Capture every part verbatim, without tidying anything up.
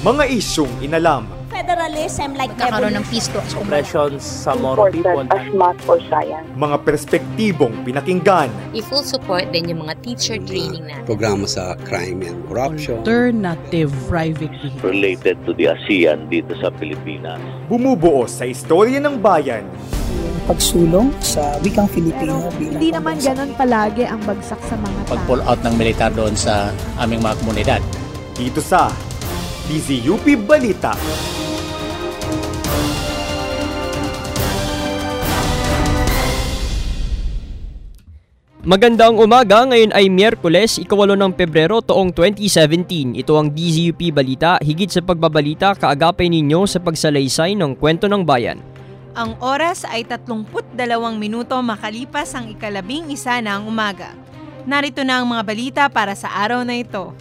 Mga isyung inalam. Federalism like magkakaroon ng peace talks. Oppressions sa Moro people. As math or science. Mga perspektibong pinakinggan. I-full support din yung mga teacher training natin. Programa sa crime and corruption. Alternative private vehicle. Related to the ASEAN dito sa Pilipinas. Bumubuo sa istorya ng bayan. Pagsulong sa wikang Filipino. Hindi naman ganun palagi ang bagsak sa mga tao. Pag-pull out ng militar doon sa aming mga komunidad. Dito sa D Z U P Balita. Magandang umaga, ngayon ay Miyerkules, ikawalo ng Pebrero taong twenty seventeen. Ito ang D Z U P Balita, higit sa pagbabalita, kaagapay ninyo sa pagsalaysay ng kwento ng bayan. Ang oras ay tatlongput dalawang minuto makalipas ang ikalabing isa ng umaga. Narito na ang mga balita para sa araw na ito.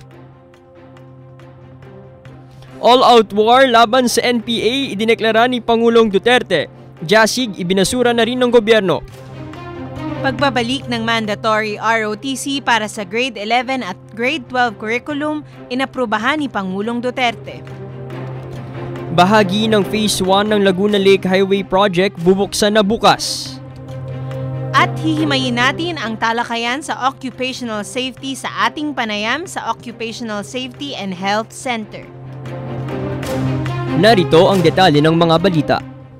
All-out war laban sa N P A idineklara ni Pangulong Duterte. Jasig ibinasura na rin ng gobyerno. Pagbabalik ng mandatory R O T C para sa grade eleven at grade twelve curriculum, inaprubahan ni Pangulong Duterte. Bahagi ng Phase one ng Laguna Lake Highway Project bubuksan na bukas. At hihimayin natin ang talakayan sa occupational safety sa ating panayam sa Occupational Safety and Health Center. Narito ang detalye ng mga balita.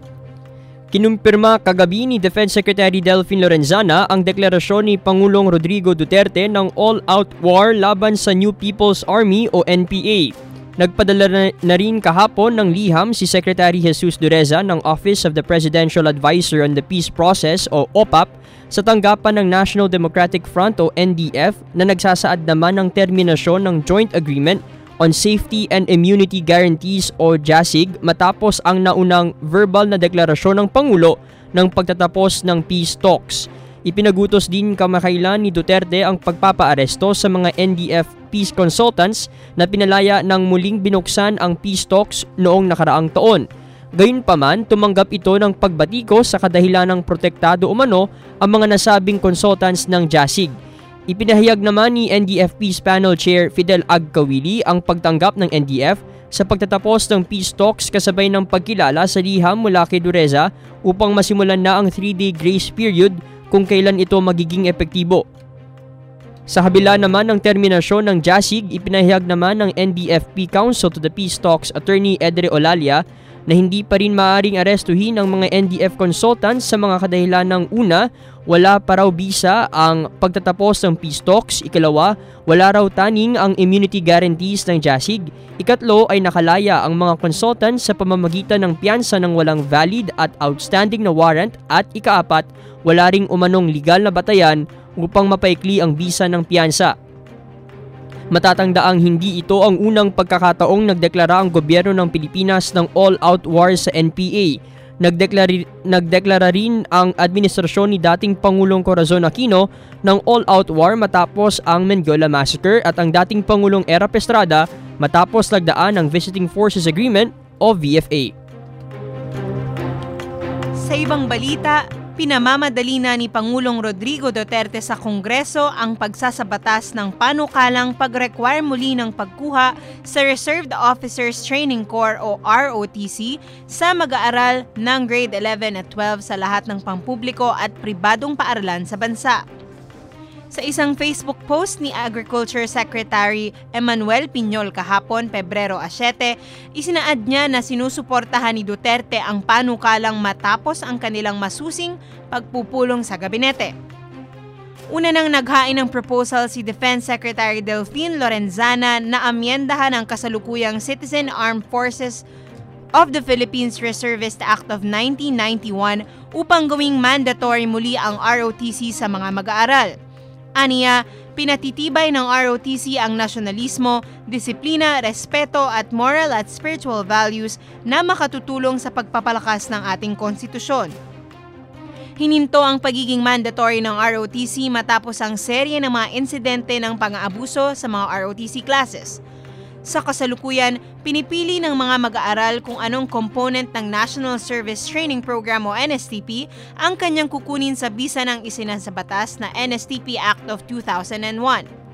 Kinumpirma kagabi ni Defense Secretary Delfin Lorenzana ang deklarasyon ni Pangulong Rodrigo Duterte ng all-out war laban sa New People's Army o N P A. Nagpadala na rin kahapon ng liham si Secretary Jesus Dureza ng Office of the Presidential Advisor on the Peace Process o O P A P sa tanggapan ng National Democratic Front o N D F na nagsasaad naman ng terminasyon ng Joint Agreement on Safety and Immunity Guarantees o JASIG matapos ang naunang verbal na deklarasyon ng Pangulo ng pagtatapos ng peace talks. Ipinagutos din kamakailan ni Duterte ang pagpapaaresto sa mga N D F peace consultants na pinalaya ng muling binuksan ang peace talks noong nakaraang taon. Gayunpaman, tumanggap ito ng pagbatiko sa kadahilanang protektado umano ang mga nasabing consultants ng JASIG. Ipinahayag naman ni N D F Peace Panel Chair Fidel Agcawili ang pagtanggap ng N D F sa pagtatapos ng peace talks kasabay ng pagkilala sa liham mula kay Dureza upang masimulan na ang three-day grace period kung kailan ito magiging epektibo. Sa kabila naman ng terminasyon ng JASIG, ipinahayag naman ng N D F P Counsel to the Peace Talks Attorney Edre Olalia na hindi pa rin maaaring arestuhin ang mga N D F consultants sa mga kadahilan ng una, wala pa raw bisa ang pagtatapos ng peace talks, ikalawa, wala raw taning ang immunity guarantees ng JASIG, ikatlo ay nakalaya ang mga consultants sa pamamagitan ng piyansa ng walang valid at outstanding na warrant at ikaapat, wala ring umanong legal na batayan upang mapaikli ang bisa ng piyansa. Matatangdaang hindi ito ang unang pagkakataong nagdeklara ang gobyerno ng Pilipinas ng all-out war sa N P A. Nagdeklara, nagdeklara rin ang administrasyon ni dating Pangulong Corazon Aquino ng all-out war matapos ang Mengiola Massacre at ang dating Pangulong Erap Estrada matapos lagdaan ang Visiting Forces Agreement o V F A. Sa ibang balita, pinamamadali na ni Pangulong Rodrigo Duterte sa Kongreso ang pagsasabatas ng panukalang pag-require muli ng pagkuha sa Reserved Officers Training Corps o R O T C sa mag-aaral ng grade eleven at twelve sa lahat ng pampubliko at pribadong paaralan sa bansa. Sa isang Facebook post ni Agriculture Secretary Emmanuel Piñol kahapon, Pebrero siyete, isinaad niya na sinusuportahan ni Duterte ang panukalang matapos ang kanilang masusing pagpupulong sa gabinete. Una nang naghain ng proposal si Defense Secretary Delfin Lorenzana na amyendahan ang kasalukuyang Citizen Armed Forces of the Philippines Reservist Act of nineteen ninety-one upang gawing mandatory muli ang R O T C sa mga mag-aaral. Aniya, pinatitibay ng R O T C ang nasyonalismo, disiplina, respeto at moral at spiritual values na makatutulong sa pagpapalakas ng ating konstitusyon. Hininto ang pagiging mandatory ng R O T C matapos ang serye ng mga insidente ng pang-aabuso sa mga R O T C classes. Sa kasalukuyan, pinipili ng mga mag-aaral kung anong component ng National Service Training Program o N S T P ang kanyang kukunin sa bisa ng isinasabatas na N S T P Act of two thousand one.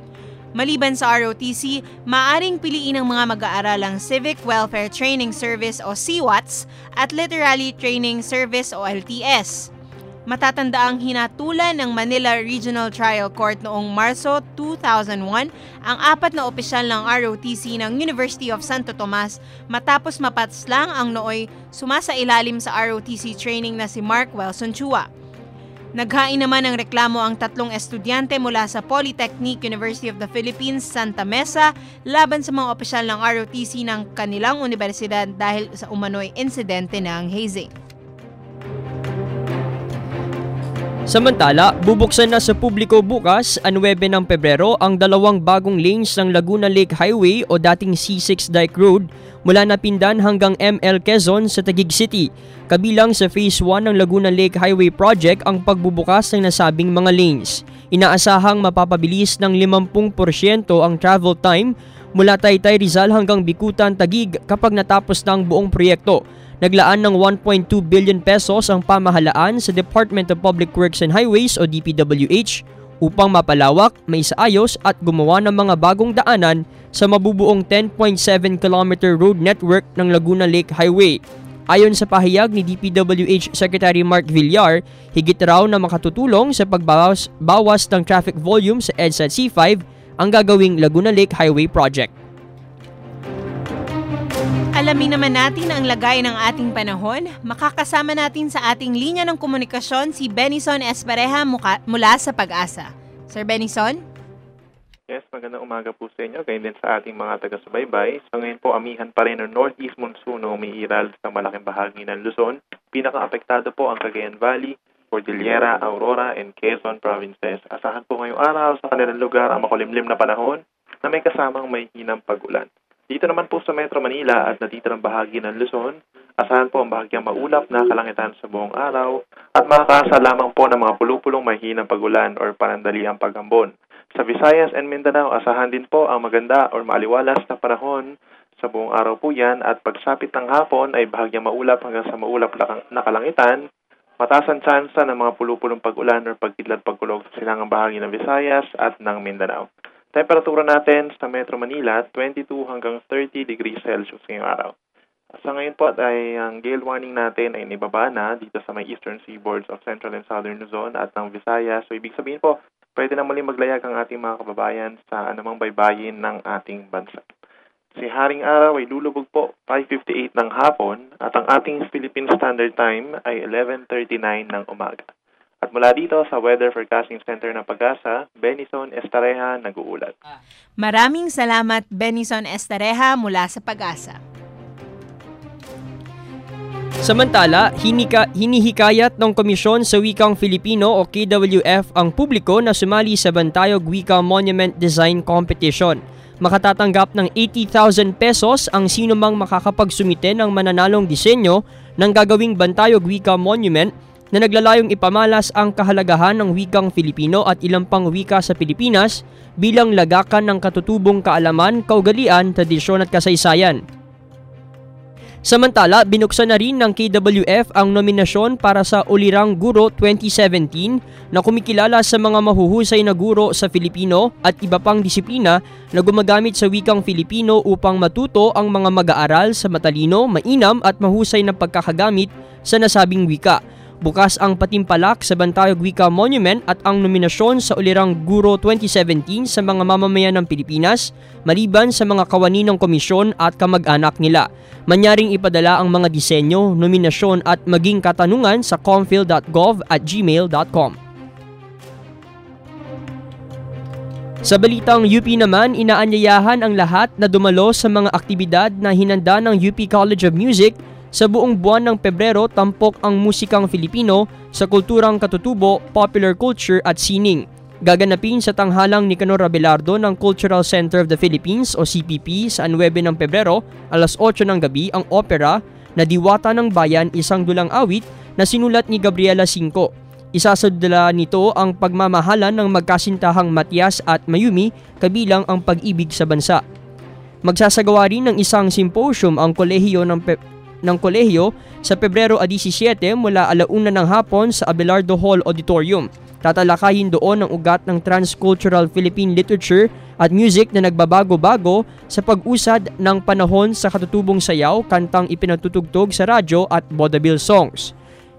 Maliban sa R O T C, maaring piliin ng mga mag-aaralang Civic Welfare Training Service o C W A T S at Literary Training Service o L T S. Matatandaang hinatulan ng Manila Regional Trial Court noong Marso two thousand one ang apat na opisyal ng R O T C ng University of Santo Tomas matapos mapaslang ang nooy sumasailalim sa R O T C training na si Mark Wilson Chua. Naghain naman ng reklamo ang tatlong estudyante mula sa Polytechnic University of the Philippines, Santa Mesa, laban sa mga opisyal ng R O T C ng kanilang universidad dahil sa umano'y insidente ng hazing. Samantala, bubuksan na sa publiko bukas, nuwebe ng Pebrero, ang dalawang bagong lanes ng Laguna Lake Highway o dating C six Dike Road mula Napindan hanggang M L Quezon sa Taguig City. Kabilang sa Phase one ng Laguna Lake Highway Project ang pagbubukas ng nasabing mga lanes. Inaasahang mapapabilis ng fifty percent ang travel time mula Taytay Rizal hanggang Bikutan Taguig kapag natapos na ang buong proyekto. Naglaan ng one point two billion pesos ang pamahalaan sa Department of Public Works and Highways o D P W H upang mapalawak, maisaayos at gumawa ng mga bagong daanan sa mabubuong ten point seven kilometer road network ng Laguna Lake Highway. Ayon sa pahayag ni D P W H Secretary Mark Villar, higit raw na makatutulong sa pagbawas bawas ng traffic volume sa EDSA C five ang gagawing Laguna Lake Highway Project. Alamin naman natin ang lagay ng ating panahon. Makakasama natin sa ating linya ng komunikasyon si Benison Espareja mula sa Pag-asa. Sir Benison? Yes, magandang umaga po sa inyo. Ganyan din sa ating mga taga-subaybay. So ngayon po, amihan pa rin ng northeast monsoon na umiiral sa malaking bahagi ng Luzon. Pinaka-apektado po ang Cagayan Valley, Cordillera, Aurora, and Quezon provinces. Asahan po ngayong araw sa kanilang lugar ang makulimlim na panahon na may kasamang may hinang pag-ulan. Dito naman po sa Metro Manila at natitirang bahagi ng Luzon, asahan po ang bahagyang maulap na kalangitan sa buong araw at makakaasa lamang po ng mga pulupulong mahinang pag-ulan or panandaliang pag-ambon. Sa Visayas and Mindanao, asahan din po ang maganda or maaliwalas na panahon sa buong araw po yan at pagsapit ng hapon ay bahagyang maulap hanggang sa maulap na kalangitan. Mataas ang tsansa ng mga pulupulong pag-ulan or pagkidlat pagkulog sa silangang bahagi ng Visayas at ng Mindanao. Temperatura natin sa Metro Manila, twenty-two hanggang thirty degrees Celsius ngayong araw. Sa ngayon po ay ang gale warning natin ay nibaba na dito sa may eastern seaboards of Central and Southern Luzon at ng Visayas. So ibig sabihin po, pwede na muli maglayag ang ating mga kababayan sa anumang baybayin ng ating bansa. Si Haring Araw ay lulubog po five fifty-eight ng hapon at ang ating Philippine Standard Time ay eleven thirty-nine ng umaga. At mula dito sa Weather Forecasting Center ng Pag-asa, Benison Estareja nag-uulat. Maraming salamat Benison Estareja mula sa Pag-asa. Samantala, hinika, hinihikayat ng Komisyon sa Wikang Filipino o K W F ang publiko na sumali sa Bantayog Wika Monument Design Competition. Makatatanggap ng eighty thousand pesos ang sinumang makakapagsumite ng mananalong disenyo ng gagawing Bantayog Wika Monument na naglalayong ipamalas ang kahalagahan ng wikang Filipino at ilang pang wika sa Pilipinas bilang lagakan ng katutubong kaalaman, kaugalian, tradisyon at kasaysayan. Samantala, binuksan na rin ng K W F ang nominasyon para sa Ulirang Guro twenty seventeen na kumikilala sa mga mahuhusay na guro sa Filipino at iba pang disiplina na gumagamit sa wikang Filipino upang matuto ang mga mag-aaral sa matalino, mainam at mahusay na pagkakagamit sa nasabing wika. Bukas ang patimpalak sa Bantayog Wika Monument at ang nominasyon sa Ulirang Guro twenty seventeen sa mga mamamayan ng Pilipinas maliban sa mga kawani ng komisyon at kamag-anak nila. Manyaring ipadala ang mga disenyo, nominasyon at maging katanungan sa comphil dot gov at gmail dot com. Sa balitang U P naman, inaanyayahan ang lahat na dumalo sa mga aktibidad na hinanda ng U P College of Music. Sa buong buwan ng Pebrero, tampok ang musikang Filipino sa kulturang katutubo, popular culture at sining. Gaganapin sa tanghalang Nicanor Abelardo ng Cultural Center of the Philippines o C P P sa nuwebe ng Pebrero, alas otso ng gabi ang opera na Diwata ng Bayan, isang dulang awit na sinulat ni Gabriela Cinco. Isasadala nito ang pagmamahalan ng magkasintahang Matias at Mayumi kabilang ang pag-ibig sa bansa. Magsasagawa rin ng isang symposium ang kolehiyo ng Pe- ng kolehiyo sa Pebrero labinsiete mula alauna ng hapon sa Abelardo Hall Auditorium. Tatalakayin doon ang ugat ng transcultural Philippine literature at music na nagbabago-bago sa pag-usad ng panahon sa katutubong sayaw, kantang ipinatutugtog sa radyo at vaudeville songs.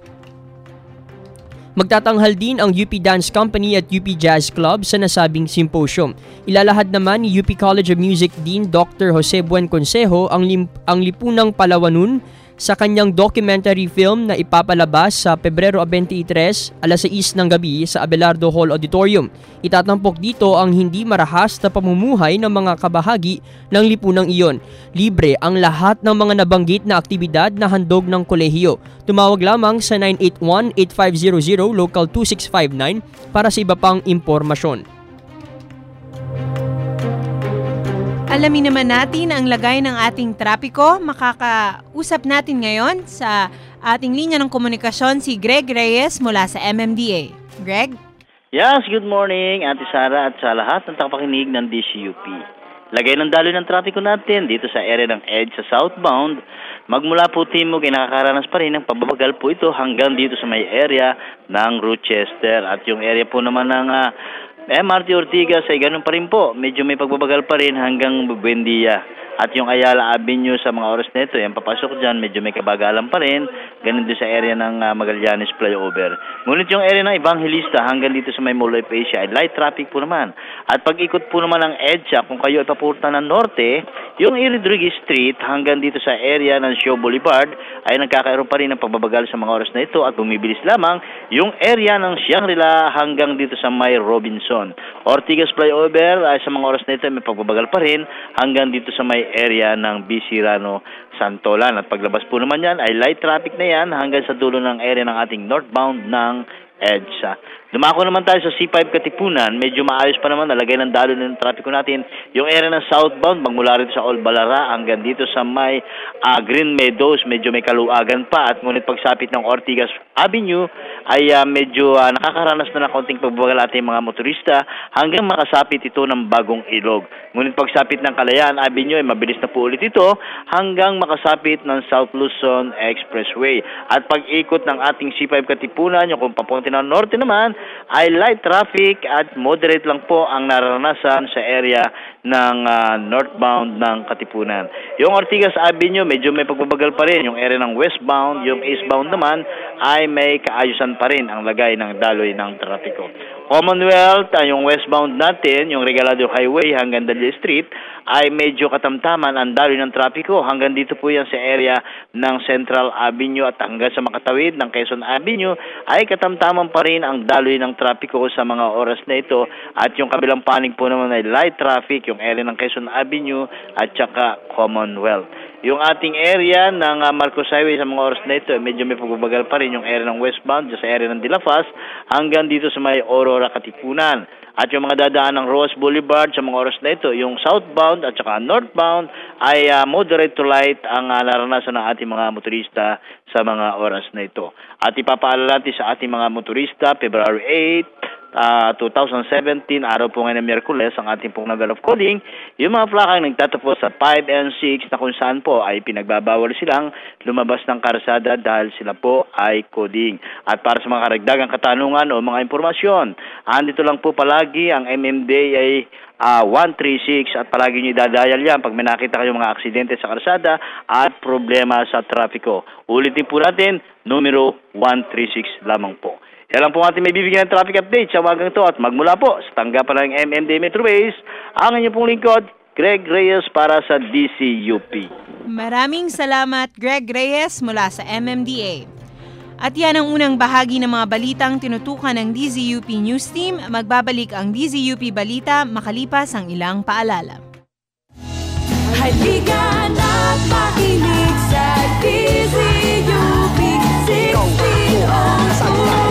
Magtatanghal din ang U P Dance Company at U P Jazz Club sa nasabing symposium. Ilalahad naman ni U P College of Music Dean Doctor Jose Buen Consejo ang, lim- ang lipunang Palawanun sa kanyang documentary film na ipapalabas sa Pebrero twenty-three, alas sais ng gabi sa Abelardo Hall Auditorium. Itatampok dito ang hindi marahas na pamumuhay ng mga kabahagi ng lipunang iyon. Libre ang lahat ng mga nabanggit na aktibidad na handog ng kolehiyo. Tumawag lamang sa nine eight one, eight five zero zero local two six five nine para sa iba pang impormasyon. Alamin naman natin ang lagay ng ating trapiko. Makakausap natin ngayon sa ating linya ng komunikasyon si Greg Reyes mula sa M M D A. Greg? Yes, good morning Ate Sara at sa lahat ng tagapakinig ng D C U P. Lagay ng daloy ng trapiko natin dito sa area ng EDGE sa southbound. Magmula po Timog ay nakakaranas pa rin ng pababagal po ito hanggang dito sa may area ng Rochester. At yung area po naman ng uh, M R T Ortigas ay ganun pa rin po. Medyo may pagbabagal pa rin hanggang Buendia. At yung Ayala Avenue sa mga oras na ito, yung papasok dyan, medyo may kabagalan pa rin. Ganun din sa area ng uh, Magallanes Flyover. Ngunit yung area ng Evangelista hanggang dito sa may Mall of Asia ay light traffic po naman. At pag-ikot po naman ng EDSA, kung kayo ay papunta ng norte, yung E. Rodriguez Street hanggang dito sa area ng Shaw Boulevard ay nagkakaroon pa rin ng pagbabagal sa mga oras na ito at bumibilis lamang yung area ng Shangri-La hanggang dito sa may Robinson. Ortigas Flyover ay sa mga oras na ito ay may pagbabagal pa rin hanggang dito sa may area ng B. Cirano Santolan. At paglabas po naman yan ay light traffic na yan hanggang sa dulo ng area ng ating northbound ng EDSA. Dumako naman tayo sa C five Katipunan. Medyo maayos pa naman, nalagay ng daloy ng trapiko natin. Yung area ng southbound, magmula rito sa Old Balara hanggang dito sa may uh, Green Meadows, medyo may kaluagan pa. At ngunit pagsapit ng Ortigas Avenue ay uh, medyo uh, nakakaranas na ng konting pagbabagal ating mga motorista hanggang makasapit ito ng Bagong Ilog. Ngunit pagsapit ng Kalayaan Avenue ay mabilis na po ulit ito hanggang makasapit ng South Luzon Expressway. At pag-ikot ng ating C five Katipunan, yung kung papunta ng norte naman, ay light traffic at moderate lang po ang nararanasan sa area ng uh, northbound ng Katipunan. Yung Ortigas Avenue, medyo may pagbabagal pa rin. Yung area ng westbound, yung eastbound naman, ay may kaayusan pa rin ang lagay ng daloy ng trapiko. Commonwealth, yung westbound natin, yung Regalado Highway hanggang Dalia Street, ay medyo katamtaman ang daloy ng trapiko. Hanggang dito po yan sa area ng Central Avenue at hanggang sa makatawid ng Quezon Avenue, ay katamtaman pa rin ang daloy ng trapiko sa mga oras na ito. At yung kabilang panig po naman ay light traffic, yung area ng Quezon Avenue at saka Commonwealth. Yung ating area ng uh, Marcos Highway sa mga oras na ito, medyo may pagbabagal pa rin yung area ng westbound, sa area ng Dilafas, hanggang dito sa may Aurora, Katipunan. At yung mga dadaan ng Roas Boulevard sa mga oras na ito, yung southbound at saka northbound ay uh, moderate to light ang uh, naranasan ng ating mga motorista sa mga oras na ito. At ipapaalala natin sa ating mga motorista, February eighth, Uh, twenty seventeen, araw po ngayon ng Miyerkules, ang ating pong number of coding, yung mga plakang nagtatapos sa five and six na kung saan po ay pinagbabawal silang lumabas ng karsada dahil sila po ay coding. At para sa mga karagdagang katanungan o mga impormasyon, andito lang po palagi ang M M D A ay uh, one three six at palagi nyo idadayal yan pag may nakita kayong mga aksidente sa karsada at problema sa trapiko. Ulitin po natin, numero one three six lamang po. Yan lang po ating may bibigyan ng traffic update sa umagang ito at magmula po sa tanggapan ng M M D A Metro Base, ang inyong pong lingkod, Greg Reyes para sa D C U P. Maraming salamat Greg Reyes mula sa M M D A. At yan ang unang bahagi ng mga balitang tinutukan ng D Z U P News Team. Magbabalik ang D Z U P Balita makalipas ang ilang paalala. Halika na't makinig sa D Z U P sixteen oh two.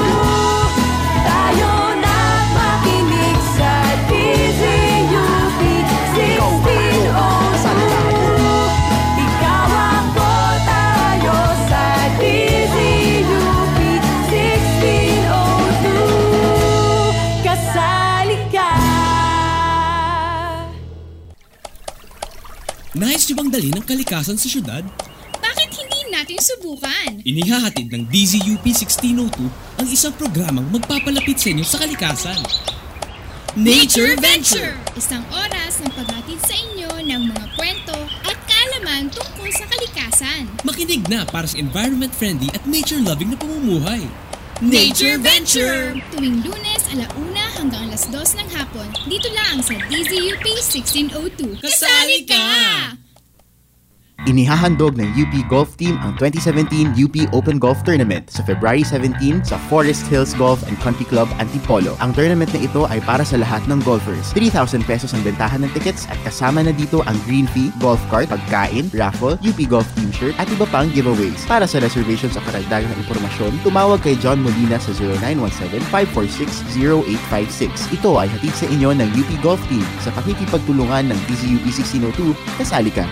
Nais nyo bang dali ng kalikasan sa syudad? Bakit hindi natin subukan? Inihahatid ng D Z U P sixteen oh two ang isang programang magpapalapit sa inyo sa kalikasan. Nature Venture! Isang oras ng paghatid sa inyo ng mga kwento at kaalaman tungkol sa kalikasan. Makinig na para sa environment-friendly at nature-loving na pamumuhay. Nature Venture! Tuwing Lunes, alauna hanggang alas dos ng hapon, dito lang sa D Z U P sixteen oh two. Kasali ka! Inihahandog ng U P Golf Team ang twenty seventeen U P Open Golf Tournament sa February seventeenth sa Forest Hills Golf and Country Club, Antipolo. Ang tournament na ito ay para sa lahat ng golfers. three thousand pesos ang bentahan ng tickets at kasama na dito ang green fee, golf cart, pagkain, raffle, U P Golf Team shirt at iba pang giveaways. Para sa reservations o karagdagang impormasyon, tumawag kay John Molina sa zero nine one seven, five four six, zero eight five six. Ito ay hatid sa inyo ng U P Golf Team sa pakikipagtulungan ng D Z U P sixteen oh two. Kasali ka!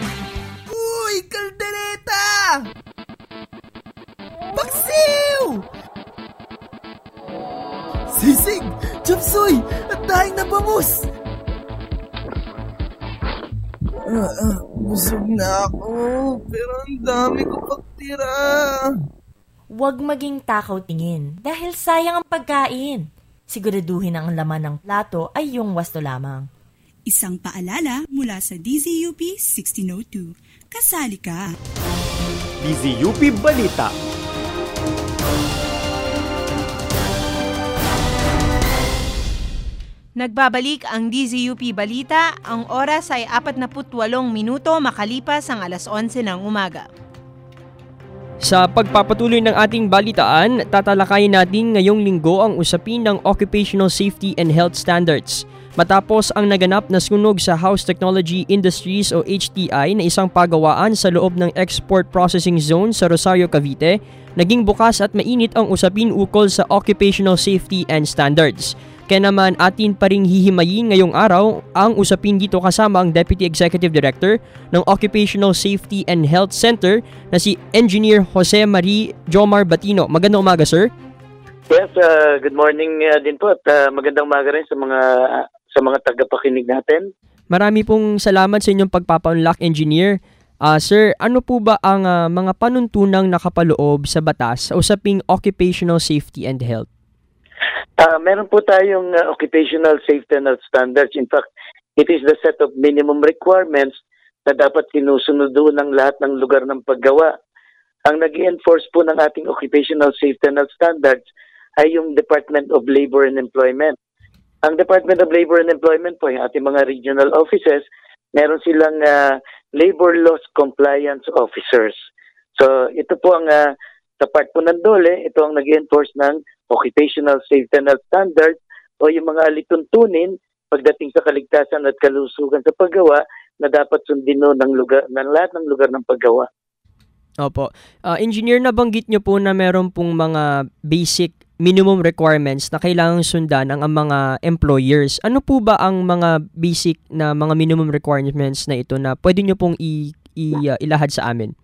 Kaldereta! Paksiw! Sisig! Chapsoy! At dahing na bangus! Uh, uh, busog na ako, pero ang dami ko pagtira. Huwag maging takaw tingin dahil sayang ang pagkain. Siguraduhin ang laman ng plato ay yung wasto lamang. Isang paalala mula sa D Z U P sixteen oh two. Kasali ka! D Z U P Balita. Nagbabalik ang D Z U P Balita. Ang oras ay apat na putwalong minuto makalipas ang alas onse ng umaga. Sa pagpapatuloy ng ating balitaan, tatalakayin natin ngayong linggo ang usapin ng Occupational Safety and Health Standards. Matapos ang naganap na sunog sa House Technology Industries o H T I na isang pagawaan sa loob ng Export Processing Zone sa Rosario, Cavite, naging bukas at mainit ang usapin ukol sa Occupational Safety and Standards. Kaya naman atin pa ring hihimayin ngayong araw ang usapin dito kasama ang Deputy Executive Director ng Occupational Safety and Health Center na si Engineer Jose Marie Jomar Batino. Magandang umaga, sir. Yes, uh, good morning uh, din po at uh, magandang umaga rin sa mga uh, sa mga tagapakinig natin. Marami pong salamat sa inyong pagpapaunlak, Engineer. Uh, sir, ano po ba ang uh, mga panuntunang nakapaloob sa batas sa usaping Occupational Safety and Health? Uh, meron po tayong uh, Occupational Safety and Health Standards. In fact, it is the set of minimum requirements na dapat sinusunod ng lahat ng lugar ng paggawa. Ang nag-enforce po ng ating Occupational Safety and Health Standards ay yung Department of Labor and Employment. Ang Department of Labor and Employment po, yung ating mga regional offices, meron silang uh, labor laws compliance officers. So ito po ang uh, sa part po ng DOLE, ito ang nag-enforce ng Occupational Safety and Health Standards o yung mga alituntunin pagdating sa kaligtasan at kalusugan sa paggawa na dapat sundin no ng lugar ng lahat ng lugar ng paggawa. Opo. Uh, engineer, nabanggit nyo po na meron pong mga basic minimum requirements na kailangang sundan ang, ang mga employers. Ano po ba ang mga basic na mga minimum requirements na ito na pwede nyo pong i, i, uh, ilahad sa amin?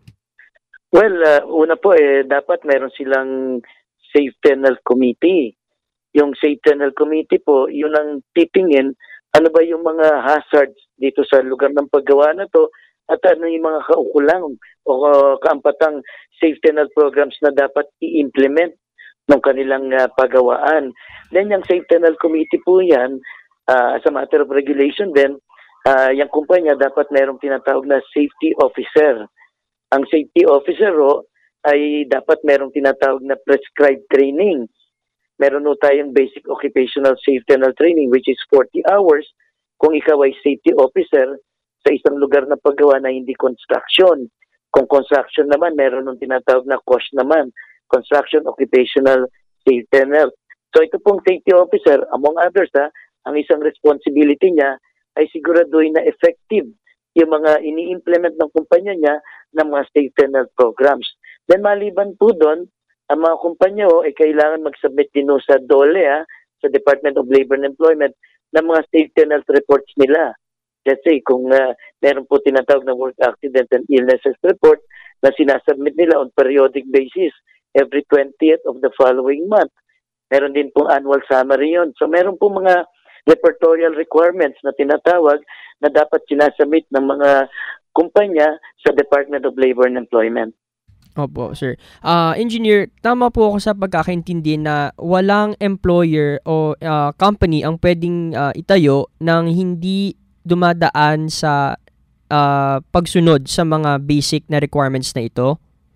Well, uh, una po eh, dapat meron silang Safety and Health Committee. Yung Safety and Health Committee po, yun ang titingin ano ba yung mga hazards dito sa lugar ng paggawa na to at ano yung mga kaukulang o uh, kaampatang safety and health programs na dapat i-implement ng kanilang uh, pagawaan. Then yung Safety and Health Committee po yan, uh, as a matter of regulation then, uh, yung kumpanya dapat mayroong tinatawag na safety officer. Ang safety officer o ay dapat mayroong tinatawag na prescribed training. Meron po tayong basic occupational safety and health training which is forty hours kung ikaw ay safety officer sa isang lugar na paggawa na hindi construction. Kung construction naman, meron nung tinatawag na C O S H naman, Construction Occupational Safety and Health. So ito pong safety officer, among others, ha, ang isang responsibility niya ay siguraduhin na effective yung mga ini-implement ng kumpanya niya ng mga safety and health programs. Then maliban po doon, ang mga kumpanya o ay kailangan mag-submit din sa DOLE, ha, sa Department of Labor and Employment, ng mga safety and health reports nila. Let's say, kung uh, meron po tinatawag na work accident and illnesses report na sinasubmit nila on periodic basis every twentieth of the following month. Meron din pong annual summary yun. So meron po mga repertorial requirements na tinatawag na dapat sinasubmit ng mga kumpanya sa Department of Labor and Employment. Opo, sir. Ah, engineer, tama po ako sa pagkakaintindi na walang employer o ah, company ang pwedeng ah, itayo nang hindi dumadaan sa ah, pagsunod sa mga basic na requirements na ito?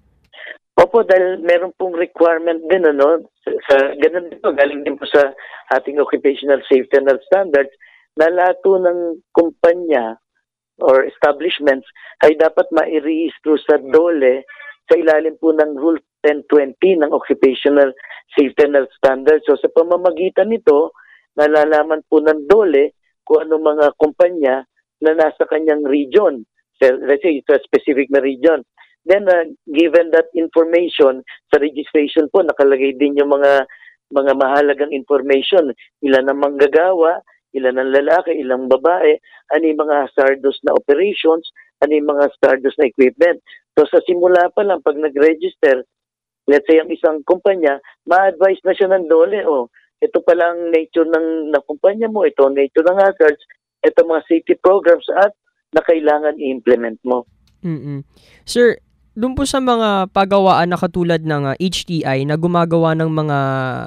Opo, dahil meron pong requirement din, ano, sa, sa ganun din po, galing din po sa ating occupational safety and health standards, na lahat po ng kumpanya or establishments ay dapat ma-i-register sa DOLE sa ilalim po ng Rule ten twenty ng Occupational Safety and Health Standards. So sa pamamagitan nito, nalalaman po ng DOLE kung ano mga kumpanya na nasa kanyang region. So, let's say it's a specific na region. Then, uh, given that information, sa registration po, nakalagay din yung mga mga mahalagang information. Ilan ang manggagawa, ilan ang lalaki, ilang babae, ano yung mga hazardous na operations, ano yung mga hazardous na equipment. So, sa simula pa lang, pag nag-register, let's say ang isang kumpanya, ma-advise na siya ng DOLE, oh, ito pala ang nature ng, ng kumpanya mo, ito ang nature ng hazards, ito mga safety programs at na kailangan i-implement mo. Mm-mm. Sir, doon po sa mga pagawaan na katulad ng uh, H T I na gumagawa ng mga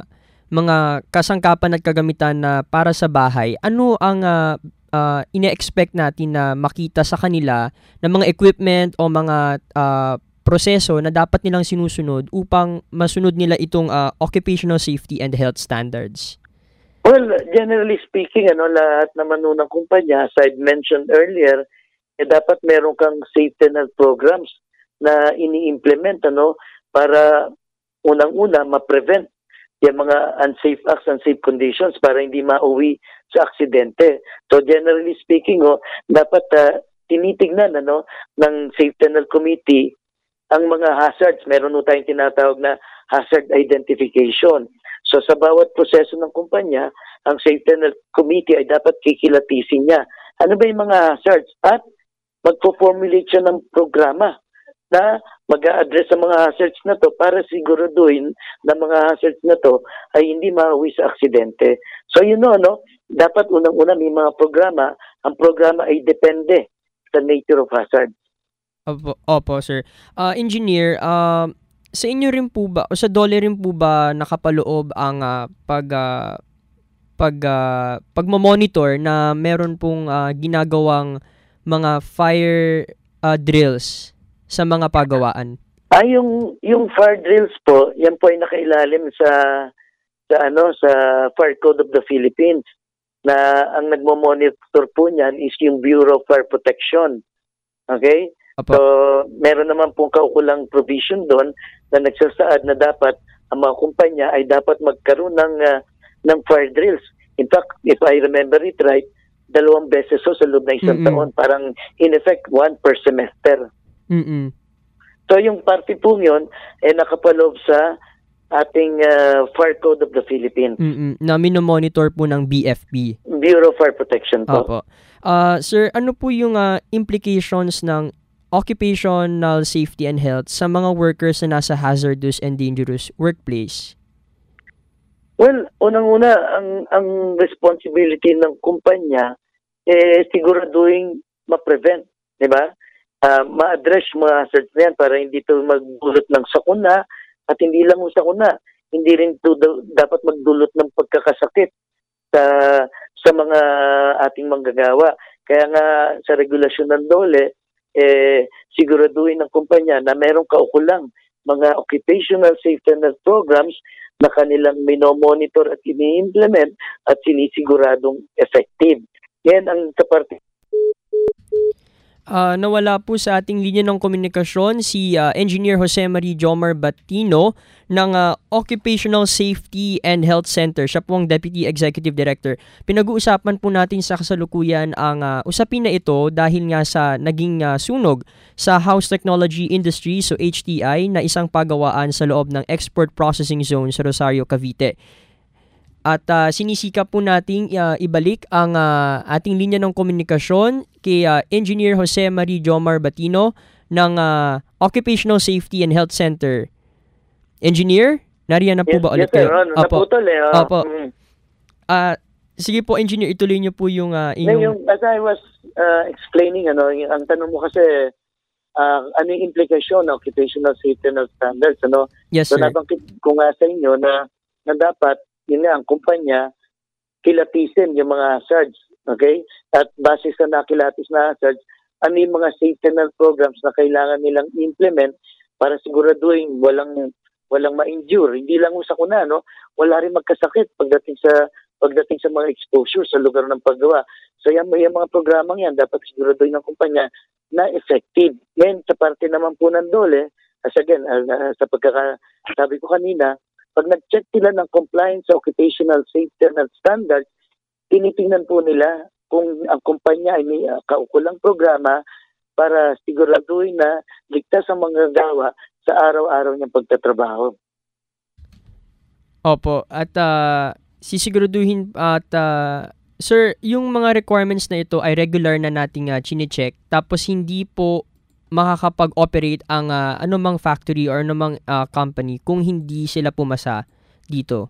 mga kasangkapan at kagamitan na para sa bahay, ano ang uh, uh, ine-expect natin na makita sa kanila na mga equipment o mga uh, proseso na dapat nilang sinusunod upang masunod nila itong uh, occupational safety and health standards? Well, generally speaking, ano, lahat naman ng kumpanya, as I mentioned earlier, eh, dapat meron kang safety and health programs na ini-implement, ano, para unang-una ma-prevent yung mga unsafe acts, unsafe conditions para hindi mauwi sa aksidente. So generally speaking, oh, dapat uh, tinitignan, ano, ng Safety and Health Committee ang mga hazards. Meron po tayong tinatawag na hazard identification. So sa bawat proseso ng kumpanya, ang Safety and Health Committee ay dapat kikilatisin niya. Ano ba yung mga hazards? At magpo-formulate siya ng programa na mag-a-address sa mga hazards na to para siguraduhin na mga hazards na to ay hindi mauwi sa aksidente. So you know, no, dapat unang-una may mga programa. Ang programa ay depende sa nature of hazard. Opo, opo sir. Uh, engineer, uh, sa inyo rin po ba, o sa DOLE rin po ba nakapaloob ang uh, pag, uh, pag, uh, pagmamonitor na meron pong uh, ginagawang mga fire uh, drills sa mga pagawaan? Ah, yung yung fire drills po, yan po ay nakailalim sa sa ano sa Fire Code of the Philippines, na ang nagmo-monitor po niyan is yung Bureau of Fire Protection. Okay? Apo. So, meron naman pong kaukulang provision doon na nagsasaad na dapat ang mga kumpanya ay dapat magkaroon ng uh, ng fire drills. In fact, if I remember it right, dalawang beses so sa loob na isang Mm-mm. taon, parang in effect one per semester. Mm-mm. So yung parte po yun ay eh, nakapaloob sa ating uh, Fire Code of the Philippines. Mm-mm. Na minomonitor po ng B F P. Bureau of Fire Protection po. Opo. Uh, sir, ano po yung uh, implications ng occupational safety and health sa mga workers na nasa hazardous and dangerous workplace? Well, unang-una, ang ang responsibility ng kumpanya eh siguraduhin ma-prevent, di ba? Uh, ma-address mga hazards na yan para hindi ito magdulot ng sakuna at hindi lang yung sakuna, hindi rin ito dapat magdulot ng pagkakasakit sa sa mga ating manggagawa. Kaya nga sa regulasyon ng DOLE, eh, siguraduhin ng kumpanya na merong kaukulang mga occupational safety and health programs na kanilang minomonitor at ini-implement at sinisiguradong effective. Yan ang sa parte. Uh, nawala po sa ating linya ng komunikasyon si uh, Engineer Jose Marie Jomar Batino ng uh, Occupational Safety and Health Center. Siya po ang Deputy Executive Director. Pinag-uusapan po natin sa kasalukuyan ang uh, usapin na ito dahil nga sa naging uh, sunog sa House Technology Industry, so H T I, na isang pagawaan sa loob ng Export Processing Zone sa Rosario, Cavite. At uh, sinisikap po nating uh, ibalik ang uh, ating linya ng komunikasyon kay uh, Engineer Jose Marie Jomar Batino ng uh, Occupational Safety and Health Center. Engineer, nariyan na po yes, ba ulit yes, kayo? Yes, naputol eh. Oh. Opo. Mm. Uh, sige po, Engineer, ituloy niyo po yung uh, inyong... Yung, as I was uh, explaining, ano, yung, ang tanong mo kasi, uh, ano yung implikasyon ng occupational safety and standards. Ano? Yes, so, sir. nabanggit ko nga sa inyo na, na dapat, yun nga, ang kumpanya, kilatisin yung mga hazards. Okay? At base sa nakilatis na hazards, ano yung mga safety and programs na kailangan nilang implement para siguraduhin walang walang ma-injure. Hindi lang sa kuna, no? Wala rin magkasakit pagdating sa pagdating sa mga exposure sa lugar ng paggawa. So yan, may mga programang yan, dapat siguraduhin ng kumpanya na effective. Ngayon, sa parte naman po ng DOLE, as again, uh, sa pagkakasabi ko kanina, pag nag-check sila ng compliance sa occupational safety and standards, tinitingnan po nila kung ang kumpanya ay may uh, kaukulang programa para siguraduhin na ligtas ang mga gawa sa araw-araw niyang pagtatrabaho. Opo, at uh, sisiguraduhin at uh, sir, yung mga requirements na ito ay regular na nating uh, chine-check, tapos hindi po makakapag-operate ang uh, anumang factory or anumang uh, company kung hindi sila pumasa dito.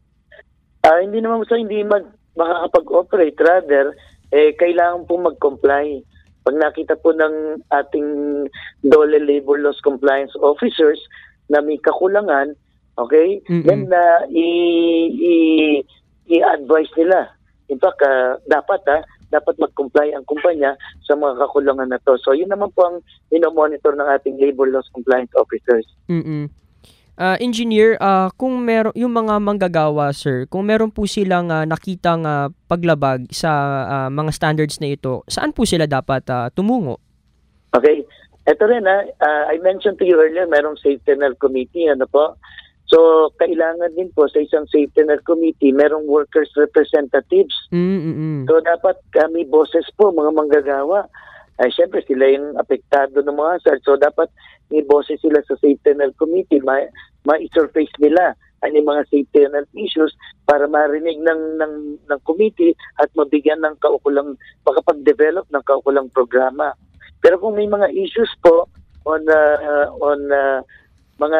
Uh, hindi naman sa hindi mag makakapag-operate, rather eh kailangan po mag-comply. Pag nakita po ng ating DOLE Labor Laws Compliance Officers na may kakulangan, okay, mm-hmm. then uh, i- i- i-advise nila. In fact, uh, dapat ha, dapat mag-comply ang kumpanya sa mga kakulangan na to. So, yun naman po ang ino-monitor ng ating Labor Laws Compliance Officers. Mm-hmm. Uh, engineer, uh, kung meron yung mga manggagawa, sir, kung meron po silang uh, nakitang uh, paglabag sa uh, mga standards na ito, saan po sila dapat uh, tumungo? Okay. Ito rin, ha, uh, I mentioned to you earlier, merong safety net committee, ano po? So, kailangan din po sa isang safety net committee, merong workers representatives. Mm-hmm. So, dapat kami bosses po, mga manggagawa. Ay, syempre, sila yung apektado ng mga hazard. So, dapat may boses sila sa safety net committee, ma- ma-surface nila ang mga safety net issues para marinig ng, ng, ng committee at mabigyan ng kaukulang, makapag-develop ng kaukulang programa. Pero kung may mga issues po on, uh, on uh, mga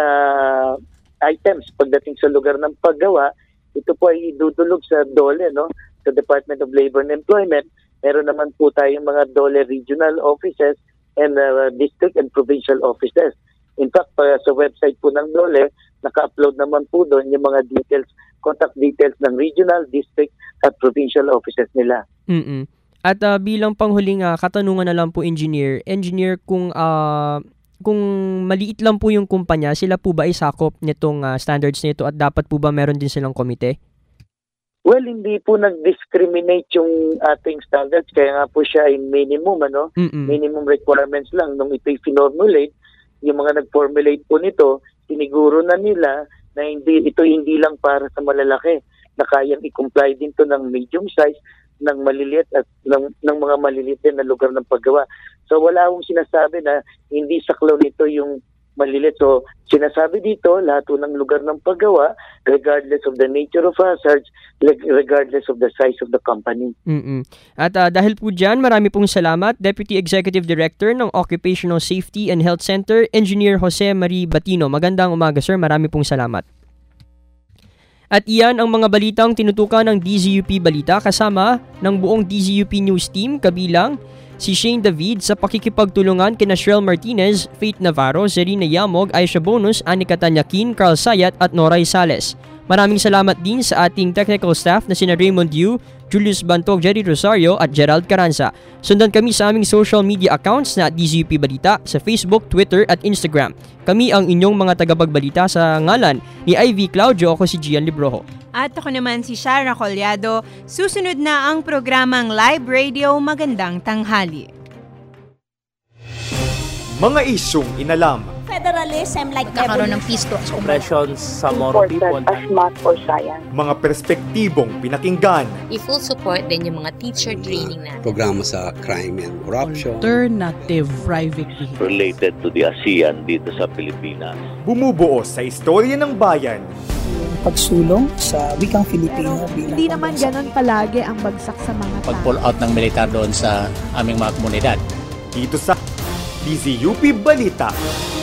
items pagdating sa lugar ng paggawa, ito po ay idudulog sa DOLE, no? Sa Department of Labor and Employment. Meron naman po tayong mga DOLE regional offices and uh, district and provincial offices. In fact, uh, sa website po ng DOLE, naka-upload naman po doon yung mga details, contact details ng regional, district at provincial offices nila. Mm-mm. At uh, bilang panghuling uh, katanungan na lang po, engineer, engineer kung uh, kung maliit lang po yung kumpanya, sila po ba ay sakop nitong uh, standards nito at dapat po ba meron din silang komite? Well, hindi po nag-discriminate yung ating standards, kaya nga po siya ay minimum, ano? Mm-mm. Minimum requirements lang. Nung ito'y finormulate, yung mga nag-formulate po nito, siniguro na nila na hindi ito hindi lang para sa malalaki, na kayang i-comply din to ng medium size, ng maliliit at ng, ng mga maliliit din na lugar ng paggawa. So wala akong sinasabi na hindi saklaw nito yung maliliit. So sinasabi dito, lahat ng lugar ng paggawa, regardless of the nature of hazards, regardless of the size of the company. Mm-mm. At uh, dahil po dyan, marami pong salamat, Deputy Executive Director ng Occupational Safety and Health Center, Engineer Jose Marie Batino. Magandang umaga, sir. Marami pong salamat. At iyan ang mga balitang tinutukan ng D Z U P Balita kasama ng buong D Z U P News Team, kabilang si Shane David sa pakikipagtulungan kina Shrel Martinez, Faith Navarro, Zerina Yamog, Aisha Bonus, Anika Tanyakin, Carl Sayat at Noray Sales. Maraming salamat din sa ating technical staff na sina Raymond Yu, Julius Bantog, Jerry Rosario at Gerald Caranza. Sundan kami sa aming social media accounts na D Z U P Balita sa Facebook, Twitter at Instagram. Kami ang inyong mga tagapagbalita sa ngalan ni Ivy Claudio. Ako si Gian Librojo. At ako naman si Shara Collado. Susunod na ang programang Live Radio. Magandang tanghali. Mga isyong inalam. Federalism like kakaroon ng pisto. Oppressions sa Moro people. As math or science. Mga perspektibong pinakinggan. I-full support din yung mga teacher training natin. Programa sa crime and corruption. Alternative private vehicle. Related to the ASEAN dito sa Pilipinas. Bumubuo sa istorya ng bayan. Pagsulong sa wikang Filipino. Pero hindi naman ganun palagi ang bagsak sa mga tao. Pag-pull out ng militar doon sa aming mga komunidad. Dito sa D Z U P Balita.